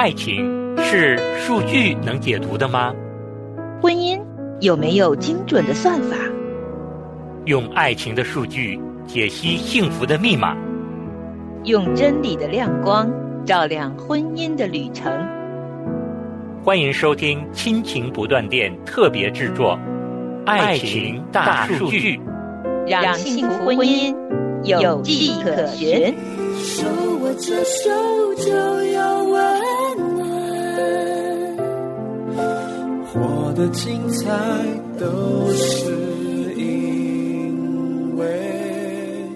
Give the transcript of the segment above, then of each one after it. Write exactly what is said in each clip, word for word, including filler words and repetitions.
爱情是数据能解读的吗？ 婚姻有没有精准的算法？ 用爱情的数据解析幸福的密码， 用真理的亮光照亮婚姻的旅程。 欢迎收听亲情不断电特别制作《爱情大数据》， 让幸福婚姻有迹可循。 手握着手就有温暖，活得精彩都是因为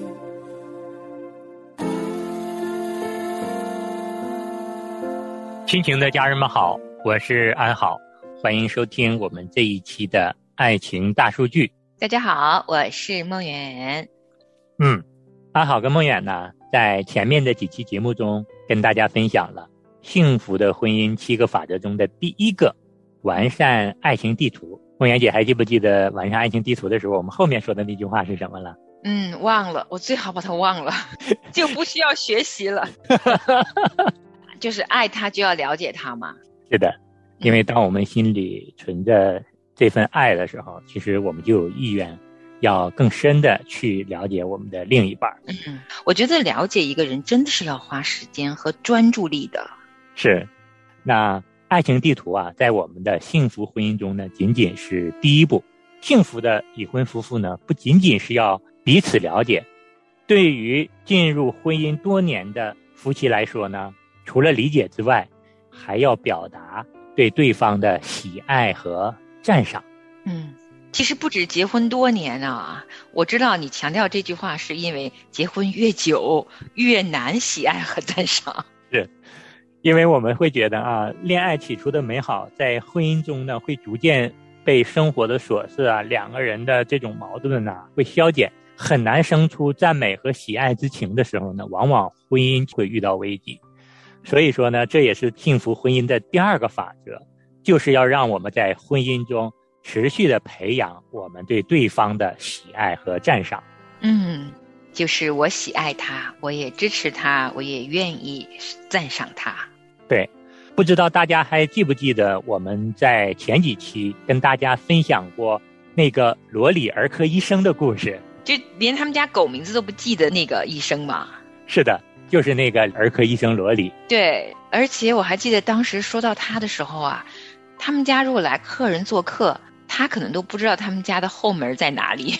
亲情的家人们好，我是安好，欢迎收听我们这一期的爱情大数据。 大家好，我是梦远。 嗯，安好跟梦远呢，在前面的几期节目中跟大家分享了幸福的婚姻七个法则中的第一个，完善爱情地图。梦远姐还记不记得完善爱情地图的时候，我们后面说的那句话是什么了？ 嗯，忘了，我最好把它忘了，就不需要学习了。就是爱他就要了解他嘛。 是的，因为当我们心里存着这份爱的时候，其实我们就有意愿要更深的去了解我们的另一半。 嗯，我觉得了解一个人真的是要花时间和专注力的。 是，那爱情地图啊，在我们的幸福婚姻中呢，仅仅是第一步。幸福的已婚夫妇呢，不仅仅是要彼此了解，对于进入婚姻多年的夫妻来说呢，除了理解之外，还要表达对对方的喜爱和赞赏。 嗯，其实不止结婚多年啊，我知道你强调这句话是因为结婚越久越难喜爱和赞赏。 是，因为我们会觉得啊，恋爱起初的美好，在婚姻中呢，会逐渐被生活的琐事啊，两个人的这种矛盾呢，会消减，很难生出赞美和喜爱之情的时候呢，往往婚姻会遇到危机。所以说呢，这也是幸福婚姻的第二个法则，就是要让我们在婚姻中持续的培养我们对对方的喜爱和赞赏。 嗯，就是我喜爱他，我也支持他，我也愿意赞赏他。 对，不知道大家还记不记得我们在前几期跟大家分享过那个罗里儿科医生的故事， 就连他们家狗名字都不记得那个医生嘛。 是的，就是那个儿科医生罗里。 对，而且我还记得当时说到他的时候啊，他们家如果来客人做客，他可能都不知道他们家的后门在哪里。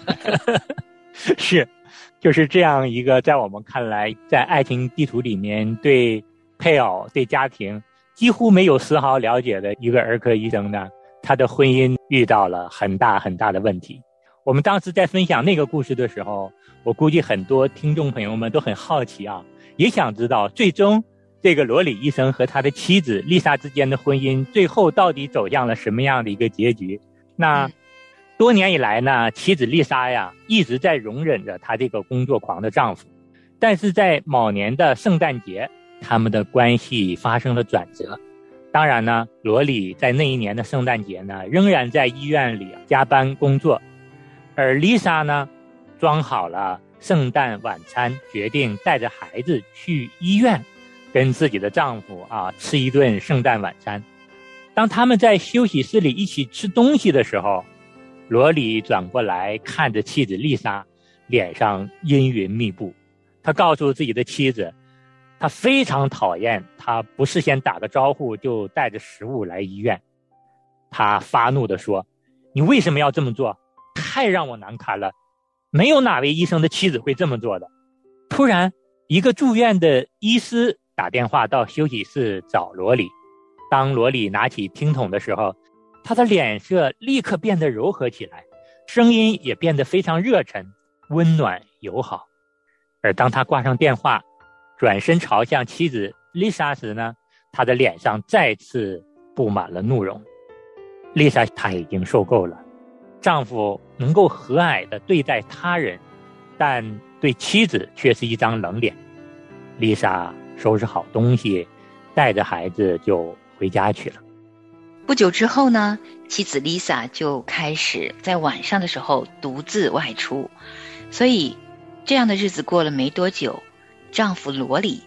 是，就是这样一个在我们看来在爱情地图里面对配偶对家庭几乎没有丝毫了解的一个儿科医生呢，他的婚姻遇到了很大很大的问题。我们当时在分享那个故事的时候，我估计很多听众朋友们都很好奇啊，也想知道最终这个罗里医生和他的妻子丽莎之间的婚姻最后到底走向了什么样的一个结局。那多年以来呢，妻子丽莎呀一直在容忍着她这个工作狂的丈夫，但是在某年的圣诞节，他们的关系发生了转折。当然呢，罗里在那一年的圣诞节呢，仍然在医院里加班工作，而丽莎呢，装好了圣诞晚餐，决定带着孩子去医院跟自己的丈夫啊吃一顿圣诞晚餐。当他们在休息室里一起吃东西的时候，罗里转过来看着妻子丽莎，脸上阴云密布。他告诉自己的妻子，他非常讨厌他不事先打个招呼就带着食物来医院。他发怒地说，你为什么要这么做？太让我难堪了，没有哪位医生的妻子会这么做的。突然，一个住院的医师打电话到休息室找罗里。当罗里拿起听筒的时候，他的脸色立刻变得柔和起来，声音也变得非常热忱、温暖友好。而当他挂上电话，转身朝向妻子丽莎时呢，他的脸上再次布满了怒容。丽莎她已经受够了丈夫能够和蔼地对待他人，但对妻子却是一张冷脸。丽莎收拾好东西，带着孩子就回家去了。 不久之后呢，妻子 Lisa 就开始在晚上的时候独自外出，所以这样的日子过了没多久，丈夫罗里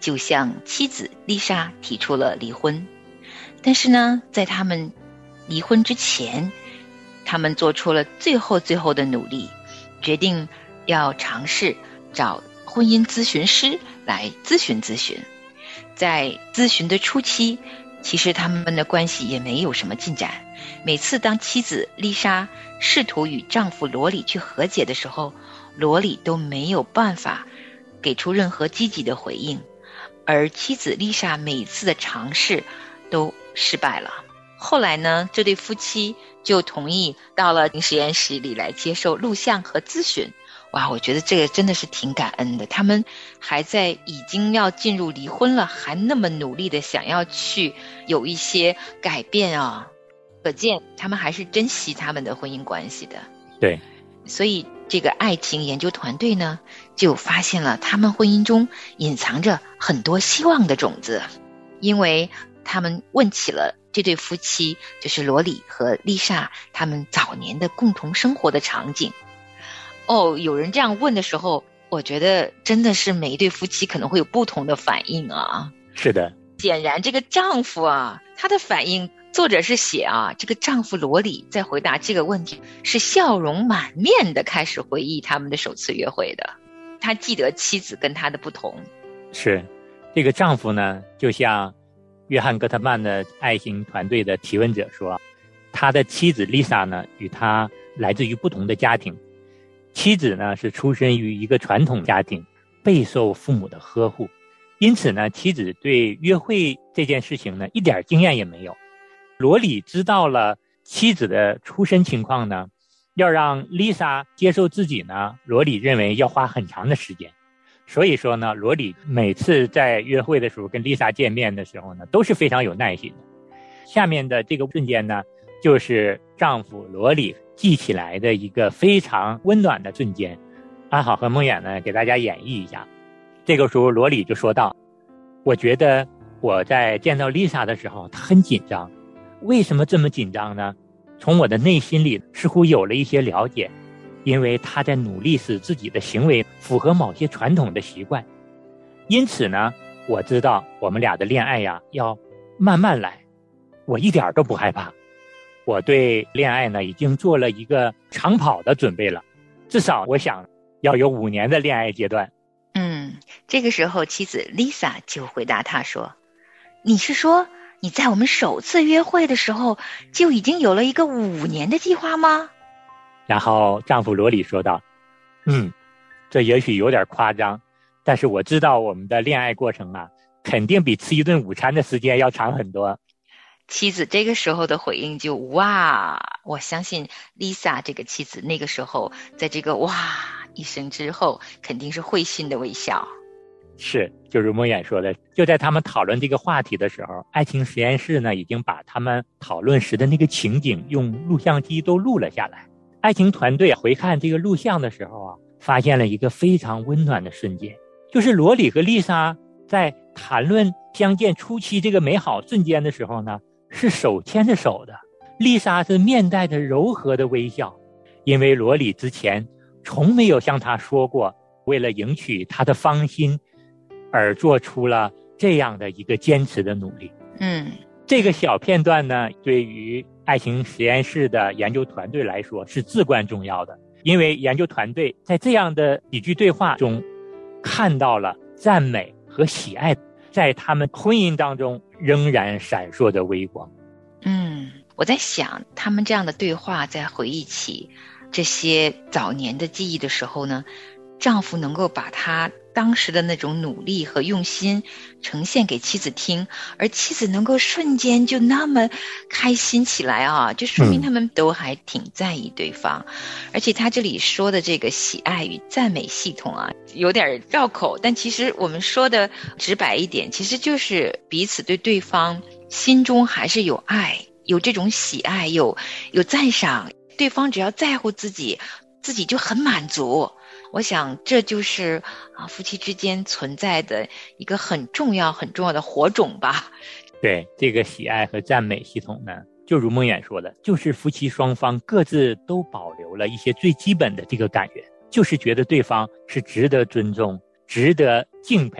就向妻子丽莎提出了离婚。但是呢，在他们离婚之前，他们做出了最后最后的努力，决定要尝试找婚姻咨询师来咨询咨询。在咨询的初期，其实他们的关系也没有什么进展。每次当妻子丽莎试图与丈夫罗里去和解的时候，罗里都没有办法给出任何积极的回应，而妻子丽莎每一次的尝试都失败了。后来呢，这对夫妻就同意到了实验室里来接受录像和咨询。哇，我觉得这个真的是挺感恩的，他们还在已经要进入离婚了，还那么努力的想要去有一些改变啊，可见他们还是珍惜他们的婚姻关系的。 对， 所以这个爱情研究团队呢，就发现了他们婚姻中隐藏着很多希望的种子，因为他们问起了这对夫妻，就是罗里和丽莎他们早年的共同生活的场景。哦，有人这样问的时候，我觉得真的是每一对夫妻可能会有不同的反应啊。 是的， 显然这个丈夫啊，他的反应，作者是写啊，这个丈夫罗里在回答这个问题是笑容满面的开始回忆他们的首次约会的。他记得妻子跟他的不同。 是，这个丈夫呢，就像约翰·戈特曼的爱情团队的提问者说，他的妻子丽莎呢，与他来自于不同的家庭。妻子呢，是出身于一个传统家庭，备受父母的呵护，因此呢，妻子对约会这件事情呢，一点经验也没有。罗里知道了妻子的出身情况呢，要让丽莎接受自己呢，罗里认为要花很长的时间。所以说呢，罗里每次在约会的时候跟丽莎见面的时候呢，都是非常有耐心的。下面的这个瞬间呢，就是丈夫罗里记起来的一个非常温暖的瞬间。安好和梦远呢，给大家演绎一下。这个时候罗里就说道，我觉得我在见到丽莎的时候，她很紧张。为什么这么紧张呢？从我的内心里似乎有了一些了解，因为她在努力使自己的行为符合某些传统的习惯。因此呢，我知道我们俩的恋爱呀，要慢慢来，我一点都不害怕。我对恋爱呢，已经做了一个长跑的准备了，至少我想要有五年的恋爱阶段。 嗯，这个时候妻子 Lisa 就回答他说，你是说你在我们首次约会的时候就已经有了一个五年的计划吗？ 然后丈夫罗里说道，嗯，这也许有点夸张，但是我知道我们的恋爱过程啊，肯定比吃一顿午餐的时间要长很多。 妻子这个时候的回应就哇，我相信 Lisa 这个妻子那个时候在这个哇一声之后肯定是会心的微笑。 是，就如梦远说的，就在他们讨论这个话题的时候，爱情实验室呢已经把他们讨论时的那个情景用录像机都录了下来。爱情团队回看这个录像的时候啊，发现了一个非常温暖的瞬间，就是罗里和丽莎在谈论相见初期这个美好瞬间的时候呢，是手牵着手的。丽莎是面带着柔和的微笑，因为罗里之前从没有向她说过，为了赢取她的芳心而做出了这样的一个坚持的努力。 嗯， 这个小片段呢，对于爱情实验室的研究团队来说是至关重要的，因为研究团队在这样的几句对话中看到了赞美和喜爱在他们婚姻当中仍然闪烁的微光。 嗯，我在想他们这样的对话在回忆起这些早年的记忆的时候呢，丈夫能够把他当时的那种努力和用心呈现给妻子听，而妻子能够瞬间就那么开心起来啊，就说明他们都还挺在意对方。嗯、而且他这里说的这个喜爱与赞美系统啊，有点绕口，但其实我们说的直白一点，其实就是彼此对对方心中还是有爱，有这种喜爱，有有赞赏，对方只要在乎自己，自己就很满足。我想这就是啊夫妻之间存在的一个很重要很重要的火种吧。 对，这个喜爱和赞美系统呢，就如梦远说的，就是夫妻双方各自都保留了一些最基本的这个感觉，就是觉得对方是值得尊重、值得敬佩、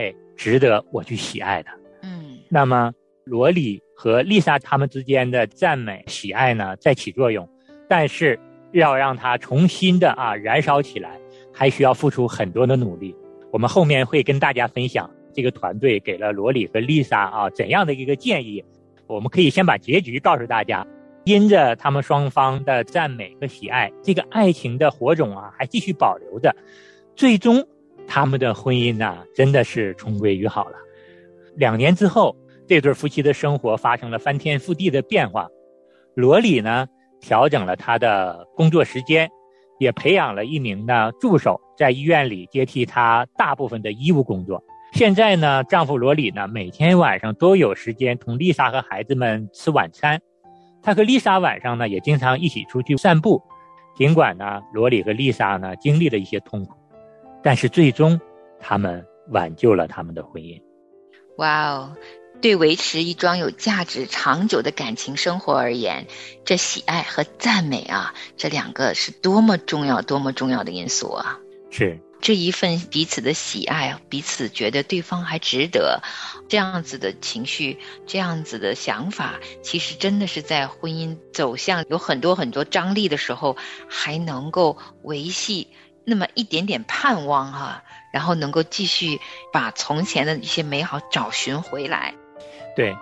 值得我去喜爱的。 嗯， 那么罗里和丽莎他们之间的赞美喜爱呢在起作用，但是要让它重新的啊燃烧起来，还需要付出很多的努力。我们后面会跟大家分享这个团队给了罗里和丽莎啊怎样的一个建议。我们可以先把结局告诉大家，因着他们双方的赞美和喜爱，这个爱情的火种啊还继续保留着，最终他们的婚姻啊真的是重归于好了。两年之后，这对夫妻的生活发生了翻天覆地的变化。罗里呢调整了他的工作时间，也培养了一名呢助手，在医院里接替他大部分的医务工作。现在呢，丈夫罗里呢每天晚上都有时间同丽莎和孩子们吃晚餐。他和丽莎晚上呢也经常一起出去散步。尽管呢罗里和丽莎呢经历了一些痛苦，但是最终他们挽救了他们的婚姻。 哇哦，对维持一桩有价值长久的感情生活而言，这喜爱和赞美啊，这两个是多么重要多么重要的因素啊。 是， 这一份彼此的喜爱，彼此觉得对方还值得，这样子的情绪，这样子的想法，其实真的是在婚姻走向有很多很多张力的时候，还能够维系那么一点点盼望啊，然后能够继续把从前的一些美好找寻回来。 对。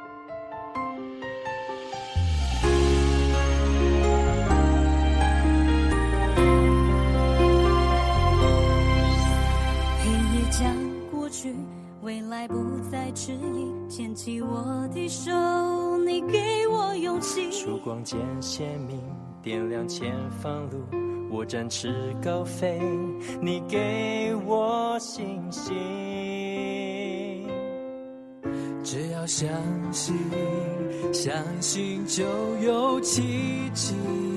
未来不再迟疑，牵起我的手，你给我勇气。 曙光渐鲜明，点亮前方路，我展翅高飞，你给我信心。只要相信，相信就有奇迹，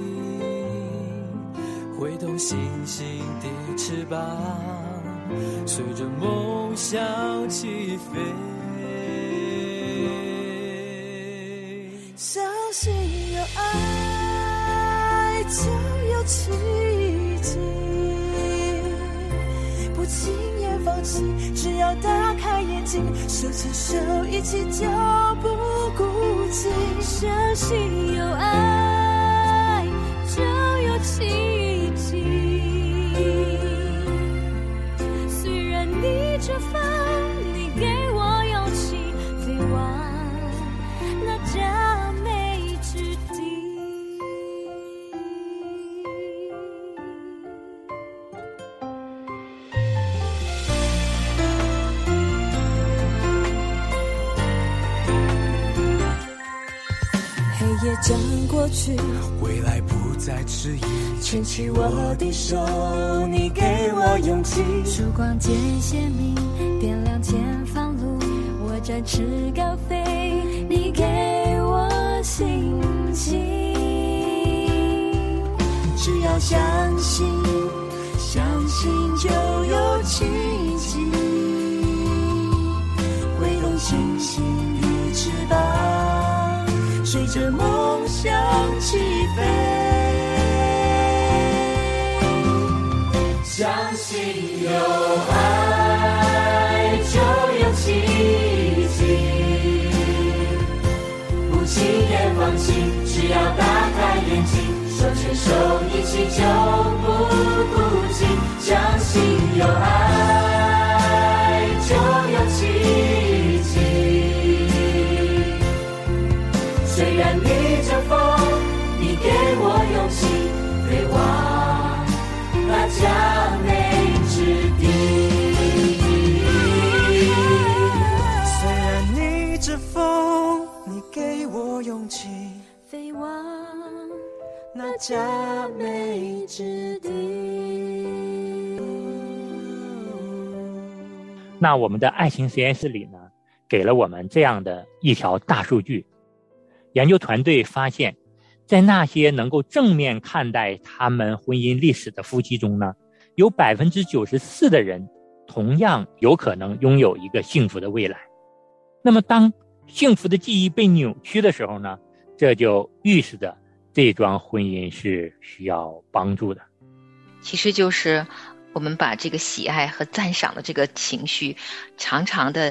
挥动星星的翅膀，随着梦想起飞。 相信有爱就有奇迹，不轻言放弃，只要打开眼睛，手牵手一起就不孤寂。相信有爱就有奇迹，虽然逆着风，你给我勇气，飞往那佳美之地。黑夜将过去， 未来不再迟疑， 牵起我的手，你给我勇气。曙光渐鲜明，点亮前方路，我展翅高飞，你给我信心。只要相信，相信就有奇迹，挥动星星的翅膀，随着梦想起飞。 相信有爱就有奇迹，不轻言放弃，只要打开眼睛，手牵手一起就不孤寂。相信有爱就有奇迹，虽然逆着风，你给我勇气，飞往那佳美之地。虽然逆着风，你给我勇气， 飞往那佳美之地。 那我们的爱情实验室里呢，给了我们这样的一条大数据。研究团队发现，在那些能够正面看待他们婚姻历史的夫妻中呢，有 百分之九十四 的人同样有可能拥有一个幸福的未来。那么当幸福的记忆被扭曲的时候呢，这就预示着这桩婚姻是需要帮助的。 其实就是我们把这个喜爱和赞赏的这个情绪常常的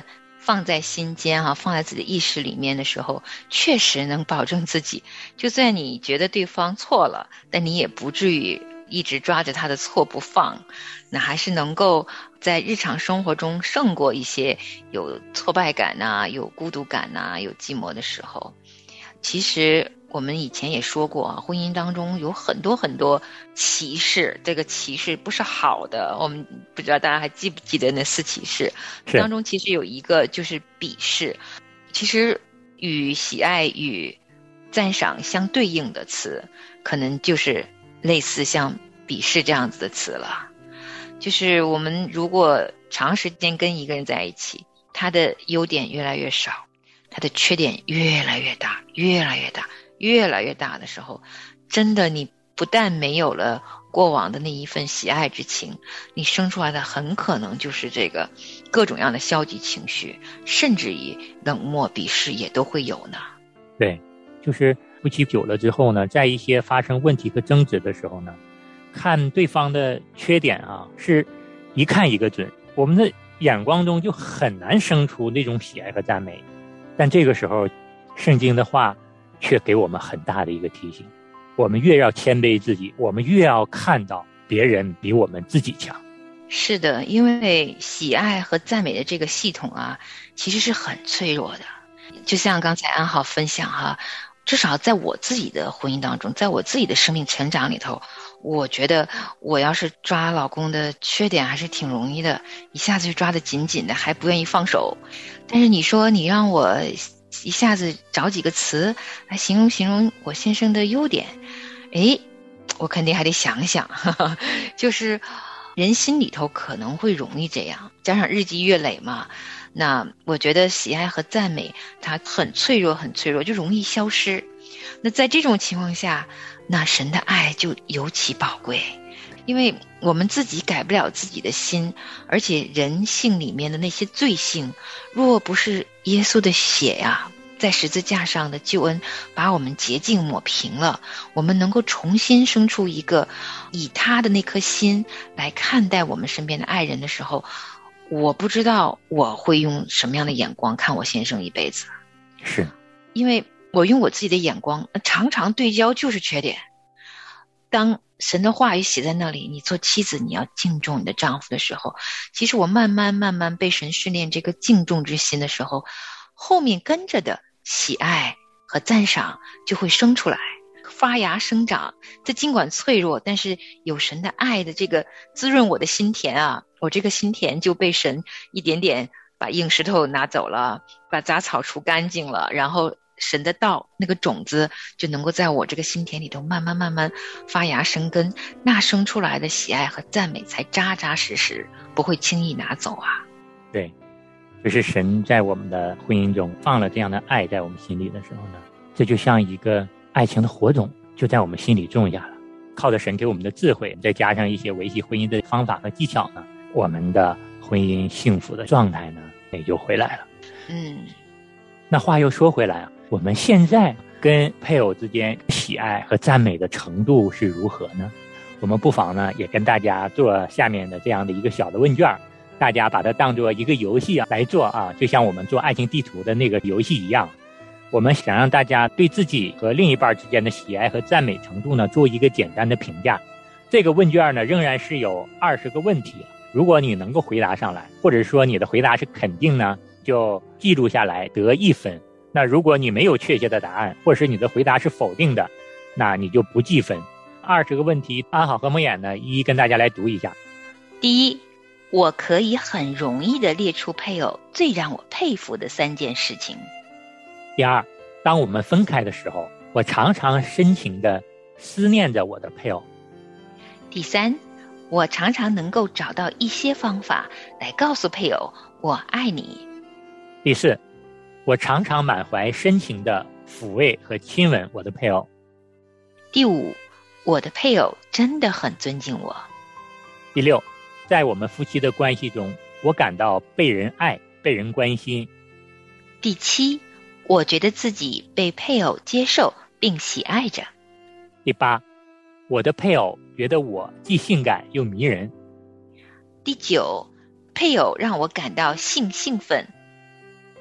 放在心间啊，放在自己的意识里面的时候，确实能保证自己，就算你觉得对方错了，但你也不至于一直抓着他的错不放，那还是能够在日常生活中胜过一些有挫败感呐、有孤独感呐、有寂寞的时候。其实我们以前也说过啊，婚姻当中有很多很多歧视，这个歧视不是好的，我们不知道大家还记不记得那四歧视当中，其实有一个就是鄙视。其实与喜爱与赞赏相对应的词，可能就是类似像鄙视这样子的词了。就是我们如果长时间跟一个人在一起，他的优点越来越少，他的缺点越来越大越来越大越来越大的时候，真的你不但没有了过往的那一份喜爱之情，你生出来的很可能就是这个各种样的消极情绪，甚至于冷漠鄙视也都会有呢。 对，就是夫妻久了之后呢，在一些发生问题和争执的时候呢，看对方的缺点啊，是一看一个准，我们的眼光中就很难生出那种喜爱和赞美。但这个时候圣经的话却给我们很大的一个提醒，我们越要谦卑自己，我们越要看到别人比我们自己强。 是的，因为喜爱和赞美的这个系统啊，其实是很脆弱的。就像刚才安好分享哈、啊，至少在我自己的婚姻当中，在我自己的生命成长里头，我觉得我要是抓老公的缺点还是挺容易的，一下子就抓得紧紧的，还不愿意放手。但是你说你让我一下子找几个词来形容形容我先生的优点，诶，我肯定还得想想，呵呵，就是人心里头可能会容易这样，加上日积月累嘛，那我觉得喜爱和赞美它很脆弱很脆弱，就容易消失。那在这种情况下，那神的爱就尤其宝贵，因为我们自己改不了自己的心，而且人性里面的那些罪性，若不是耶稣的血呀、啊，在十字架上的救恩把我们洁净抹平了，我们能够重新生出一个以他的那颗心来看待我们身边的爱人的时候，我不知道我会用什么样的眼光看我先生一辈子。 是， 因为我用我自己的眼光常常对焦就是缺点。当神的话语写在那里，你做妻子你要敬重你的丈夫的时候，其实我慢慢慢慢被神训练这个敬重之心的时候，后面跟着的喜爱和赞赏就会生出来，发芽生长。这尽管脆弱，但是有神的爱的这个滋润我的心田啊，我这个心田就被神一点点把硬石头拿走了，把杂草除干净了，然后神的道那个种子就能够在我这个心田里头慢慢慢慢发芽生根，那生出来的喜爱和赞美才扎扎实实，不会轻易拿走啊。 对，就是神在我们的婚姻中放了这样的爱在我们心里的时候呢，这就像一个爱情的火种就在我们心里种下了。靠着神给我们的智慧，再加上一些维系婚姻的方法和技巧呢，我们的婚姻幸福的状态呢也就回来了。 嗯， 那话又说回来啊，我们现在跟配偶之间喜爱和赞美的程度是如何呢？我们不妨呢也跟大家做下面的这样的一个小的问卷，大家把它当作一个游戏啊来做啊，就像我们做爱情地图的那个游戏一样。我们想让大家对自己和另一半之间的喜爱和赞美程度呢做一个简单的评价。这个问卷呢仍然是有二十个问题，如果你能够回答上来，或者说你的回答是肯定呢，就记录下来得一分。那如果你没有确切的答案，或者是你的回答是否定的，那你就不计分。二十个问题，安好和梦魇呢一一跟大家来读一下。 第一，我可以很容易地列出配偶最让我佩服的三件事情。 第二，当我们分开的时候，我常常深情地思念着我的配偶。 第三，我常常能够找到一些方法来告诉配偶我爱你。 第四，我常常满怀深情地抚慰和亲吻我的配偶。 第五，我的配偶真的很尊敬我。 第六，在我们夫妻的关系中，我感到被人爱，被人关心。 第七，我觉得自己被配偶接受并喜爱着。 第八，我的配偶觉得我既性感又迷人。 第九，配偶让我感到性兴奋。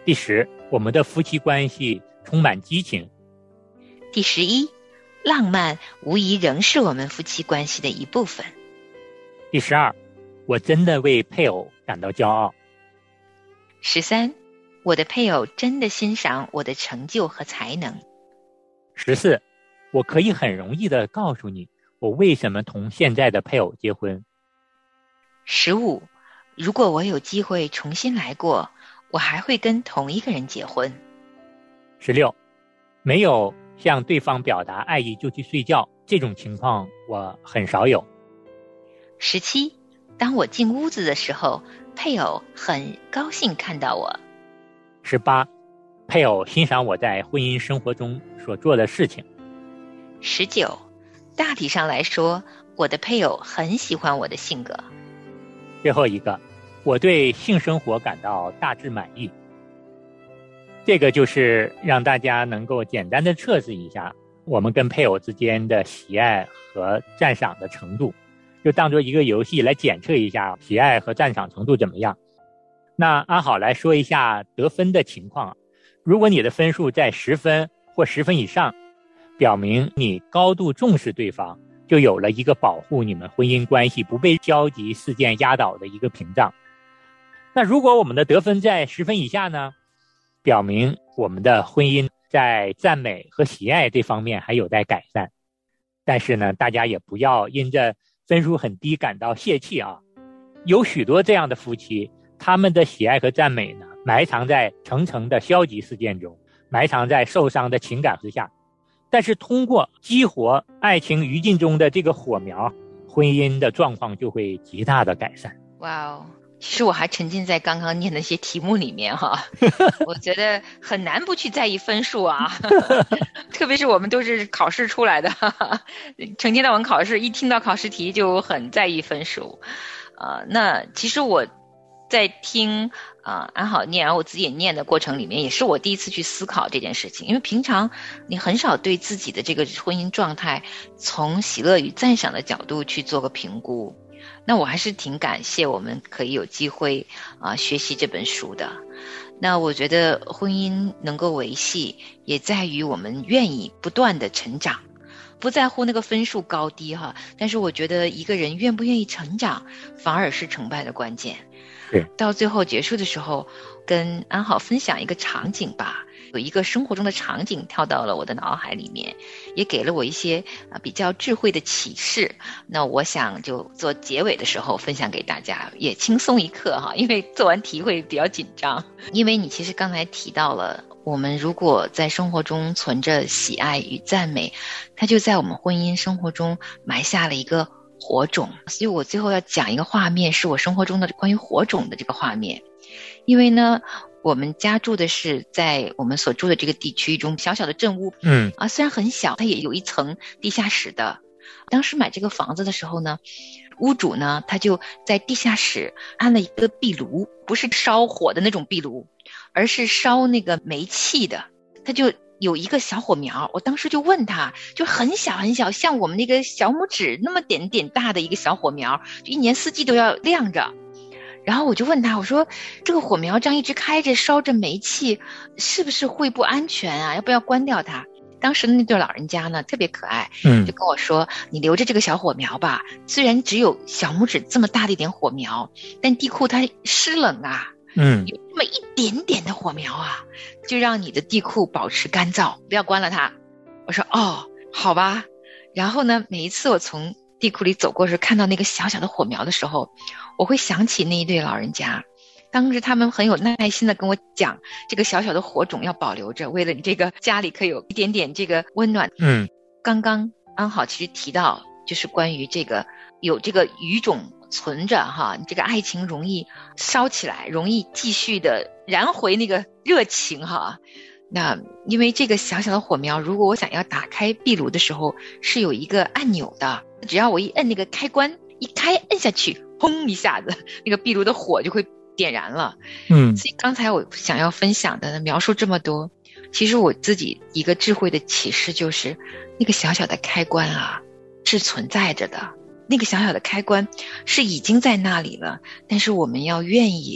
第十，我们的夫妻关系充满激情。 第十一，浪漫无疑仍是我们夫妻关系的一部分。 第十二，我真的为配偶感到骄傲。 十三，我的配偶真的欣赏我的成就和才能。 十四，我可以很容易地告诉你，我为什么同现在的配偶结婚。 十五，如果我有机会重新来过，我还会跟同一个人结婚。 十六，没有向对方表达爱意就去睡觉，这种情况我很少有。 十七，当我进屋子的时候，配偶很高兴看到我。 十八，配偶欣赏我在婚姻生活中所做的事情。 十九，大体上来说，我的配偶很喜欢我的性格。 最后一个，我对性生活感到大致满意。这个就是让大家能够简单的测试一下我们跟配偶之间的喜爱和赞赏的程度，就当做一个游戏来检测一下喜爱和赞赏程度怎么样。那安好来说一下得分的情况。如果你的分数在十分或十分以上，表明你高度重视对方，就有了一个保护你们婚姻关系不被消极事件压倒的一个屏障。那如果我们的得分在十分以下呢，表明我们的婚姻在赞美和喜爱这方面还有待改善。但是呢，大家也不要因着分数很低感到泄气啊。有许多这样的夫妻，他们的喜爱和赞美呢，埋藏在层层的消极事件中，埋藏在受伤的情感之下。但是通过激活爱情余烬中的这个火苗，婚姻的状况就会极大的改善。 哇哦，其实我还沉浸在刚刚念的一些题目里面哈，我觉得很难不去在意分数啊，特别是我们都是考试出来的，成天到晚考试，一听到考试题就很在意分数。呃，那其实我在听啊、呃、安好念，然后我自己也念的过程里面，也是我第一次去思考这件事情。因为平常你很少对自己的这个婚姻状态从喜乐与赞赏的角度去做个评估。那我还是挺感谢我们可以有机会啊、呃、学习这本书的。那我觉得婚姻能够维系，也在于我们愿意不断的成长。不在乎那个分数高低哈，但是我觉得一个人愿不愿意成长，反而是成败的关键。 对， 到最后结束的时候，跟安好分享一个场景吧，有一个生活中的场景跳到了我的脑海里面，也给了我一些啊比较智慧的启示。那我想就做结尾的时候分享给大家，也轻松一刻哈，因为做完题会比较紧张。因为你其实刚才提到了，我们如果在生活中存着喜爱与赞美，它就在我们婚姻生活中埋下了一个火种。所以我最后要讲一个画面，是我生活中的关于火种的这个画面。因为呢，我们家住的是在我们所住的这个地区中小小的镇屋， 嗯啊，虽然很小，它也有一层地下室的。当时买这个房子的时候呢，屋主呢他就在地下室安了一个壁炉，不是烧火的那种壁炉，而是烧那个煤气的。他就有一个小火苗，我当时就问他，就很小很小，像我们那个小拇指那么点点大的一个小火苗，就一年四季都要亮着。然后我就问他，我说这个火苗这样一直开着烧着煤气，是不是会不安全啊？要不要关掉它？当时的那对老人家呢特别可爱， 嗯， 就跟我说，你留着这个小火苗吧，虽然只有小拇指这么大的一点火苗，但地库它湿冷啊， 嗯， 有这么一点点的火苗啊，就让你的地库保持干燥，不要关了它。我说哦，好吧。然后呢，每一次我从地库里走过时，看到那个小小的火苗的时候，我会想起那一对老人家，当时他们很有耐心的跟我讲，这个小小的火种要保留着，为了你这个家里可以有一点点这个温暖。 嗯， 刚刚安好其实提到，就是关于这个有这个余种存着哈，你这个爱情容易烧起来，容易继续的燃回那个热情哈。那因为这个小小的火苗，如果我想要打开壁炉的时候，是有一个按钮的，只要我一摁那个开关，一开摁下去，砰一下子，那个壁炉的火就会点燃了。 嗯， 所以刚才我想要分享的描述这么多，其实我自己一个智慧的启示就是，那个小小的开关啊，是存在着的。那个小小的开关是已经在那里了，但是我们要愿意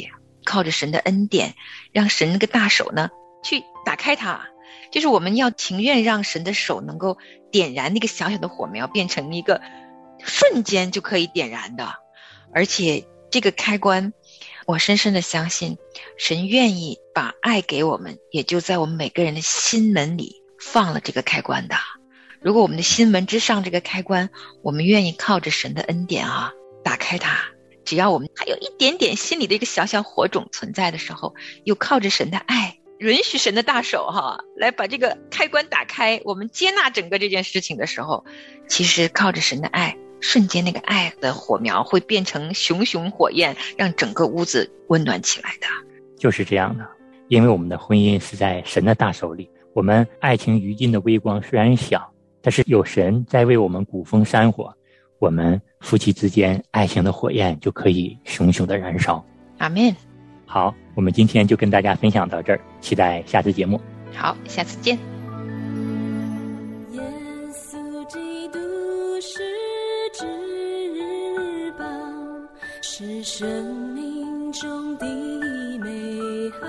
靠着神的恩典，让神那个大手呢去打开它。就是我们要情愿让神的手能够点燃那个小小的火苗，变成一个瞬间就可以点燃的。而且这个开关，我深深的相信神愿意把爱给我们，也就在我们每个人的心门里放了这个开关的。如果我们的心门之上这个开关，我们愿意靠着神的恩典啊打开它，只要我们还有一点点心里的一个小小火种存在的时候，又靠着神的爱，允许神的大手哈来把这个开关打开，我们接纳整个这件事情的时候，其实靠着神的爱，瞬间那个爱的火苗会变成熊熊火焰，让整个屋子温暖起来的。 就是这样的，因为我们的婚姻是在神的大手里，我们爱情余烬的微光虽然小，但是有神在为我们鼓风山火，我们夫妻之间爱情的火焰就可以熊熊的燃烧。 阿们。 好，我们今天就跟大家分享到这儿，期待下次节目。 好，下次见。 耶稣基督是至宝，是生命中的美好，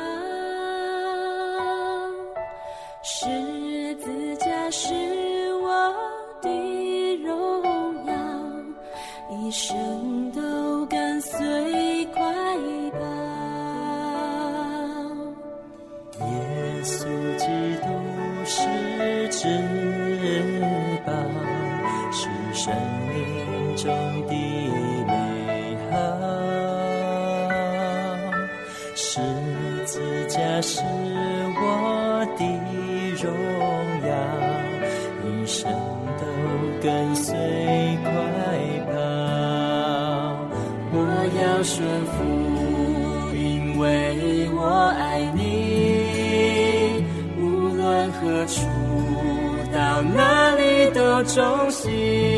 十字架是我的荣耀，一生都跟随快跑。 耶稣基督是至宝，是生命中的美好，十字架是我的荣耀，一生都跟随快跑。我要顺服，因为我爱你，无论何处到哪里都忠心，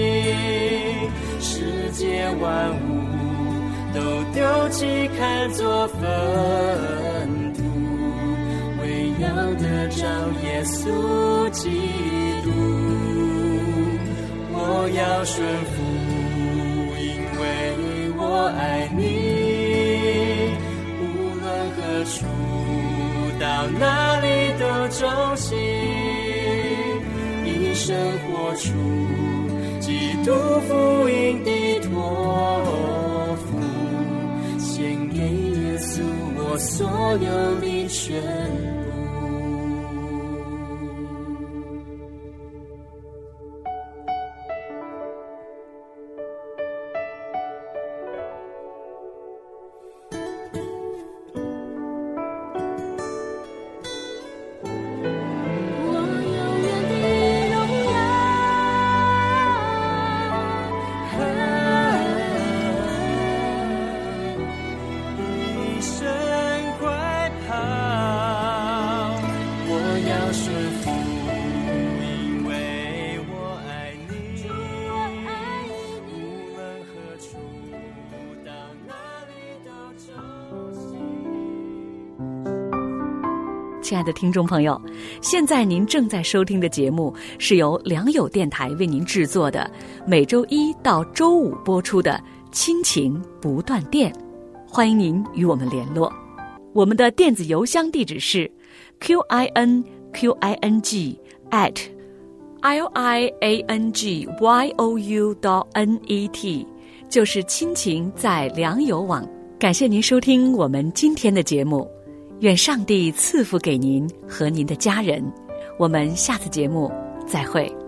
世界万物都丢弃看作粪土，为要得着耶稣基督。我要顺服，因为我爱你，无论何处到哪里都忠心，一生活出基督福音的托付，献给耶稣我所有的全部。 亲爱的听众朋友，现在您正在收听的节目是由良友电台为您制作的，每周一到周五播出的亲情不断电，欢迎您与我们联络。我们的电子邮箱地址是 q i n q i n g at l i a n g y o u dot n e t， 就是亲情在良友网。感谢您收听我们今天的节目，愿上帝赐福给您和您的家人，我们下次节目再会。